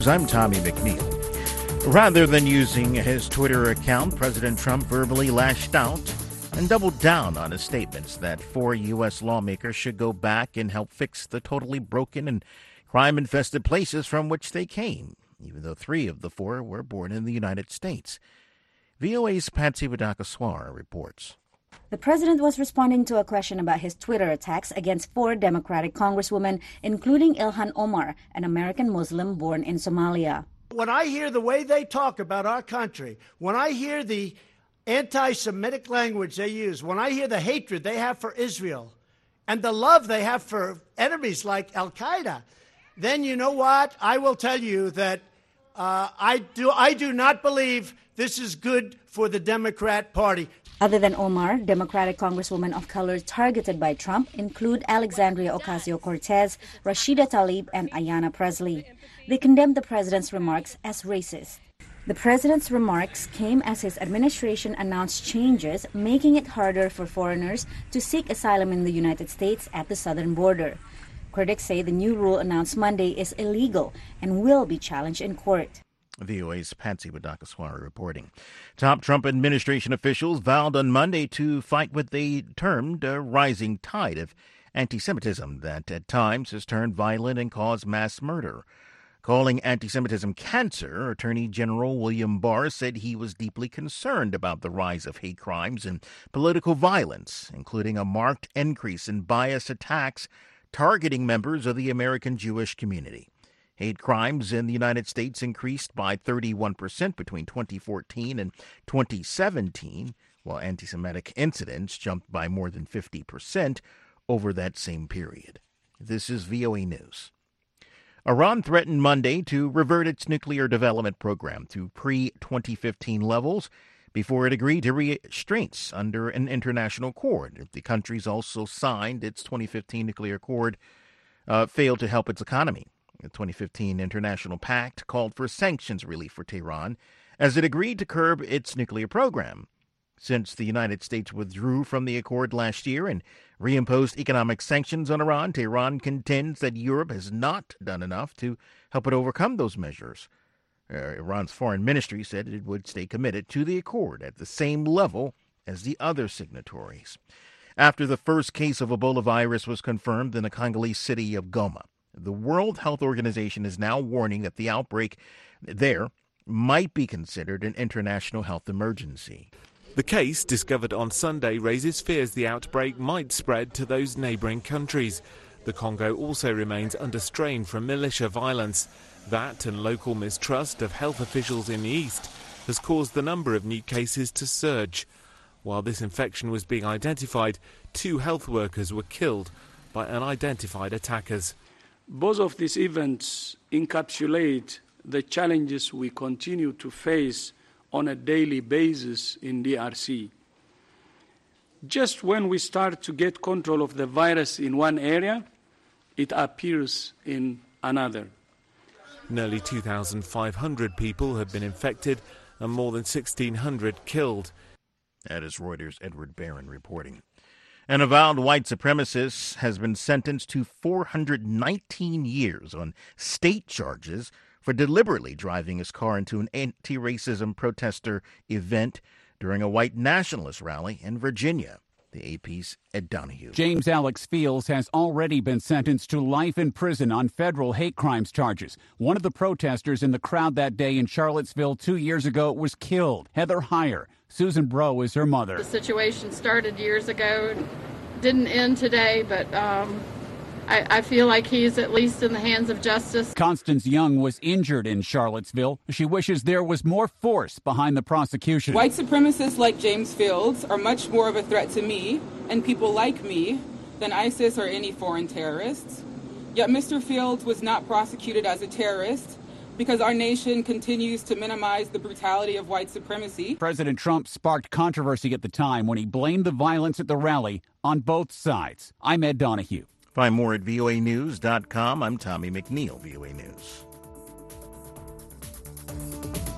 I'm Tommy McNeil. Rather than using his Twitter account, President Trump verbally lashed out and doubled down on his statements that 4 U.S. lawmakers should go back and help fix the totally broken and crime-infested places from which they came, even though 3 of the 4 were born in the United States. VOA's Patsy Wadakaswara reports. The president was responding to a question about his Twitter attacks against 4 Democratic congresswomen, including Ilhan Omar, an American Muslim born in Somalia. When I hear the way they talk about our country, when I hear the anti-Semitic language they use, when I hear the hatred they have for Israel and the love they have for enemies like Al-Qaeda, then you know what? I will tell you that I do not believe this is good for the Democrat Party. Other than Omar, Democratic congresswomen of color targeted by Trump include Alexandria Ocasio-Cortez, Rashida Tlaib, and Ayanna Pressley. They condemned the president's remarks as racist. The president's remarks came as his administration announced changes making it harder for foreigners to seek asylum in the United States at the southern border. Critics say the new rule announced Monday is illegal and will be challenged in court. VOA's Patsy Wadakaswara reporting. Top Trump administration officials vowed on Monday to fight what they termed a rising tide of anti-Semitism that at times has turned violent and caused mass murder. Calling anti-Semitism cancer, Attorney General William Barr said he was deeply concerned about the rise of hate crimes and political violence, including a marked increase in bias attacks targeting members of the American Jewish community. Hate crimes in the United States increased by 31% between 2014 and 2017, while anti-Semitic incidents jumped by more than 50% over that same period. This is VOA News. Iran threatened Monday to revert its nuclear development program to pre-2015 levels before it agreed to restraints under an international accord. The countries also signed its 2015 nuclear accord, failed to help its economy. The 2015 international pact called for sanctions relief for Tehran as it agreed to curb its nuclear program. Since the United States withdrew from the accord last year and reimposed economic sanctions on Iran, Tehran contends that Europe has not done enough to help it overcome those measures. Iran's foreign ministry said it would stay committed to the accord at the same level as the other signatories. After the first case of Ebola virus was confirmed in the Congolese city of Goma, the World Health Organization is now warning that the outbreak there might be considered an international health emergency. The case, discovered on Sunday, raises fears the outbreak might spread to those neighbouring countries. The Congo also remains under strain from militia violence. That and local mistrust of health officials in the east has caused the number of new cases to surge. While this infection was being identified, 2 health workers were killed by unidentified attackers. Both of these events encapsulate the challenges we continue to face on a daily basis in DRC. Just when we start to get control of the virus in one area, it appears in another. Nearly 2,500 people have been infected and more than 1,600 killed. That is Reuters' Edward Barron reporting. An avowed white supremacist has been sentenced to 419 years on state charges for deliberately driving his car into an anti-racism protester event during a white nationalist rally in Virginia. The AP's Ed Donahue. James Alex Fields has already been sentenced to life in prison on federal hate crimes charges. One of the protesters in the crowd that day in Charlottesville 2 years ago was killed. Heather Heyer. Susan Bro is her mother. The situation started years ago, didn't end today, but I feel like he's at least in the hands of justice. Constance Young was injured in Charlottesville. She wishes there was more force behind the prosecution. White supremacists like James Fields are much more of a threat to me and people like me than ISIS or any foreign terrorists. Yet Mr. Fields was not prosecuted as a terrorist because our nation continues to minimize the brutality of white supremacy. President Trump sparked controversy at the time when he blamed the violence at the rally on both sides. I'm Ed Donahue. Find more at voanews.com. I'm Tommy McNeil, VOA News.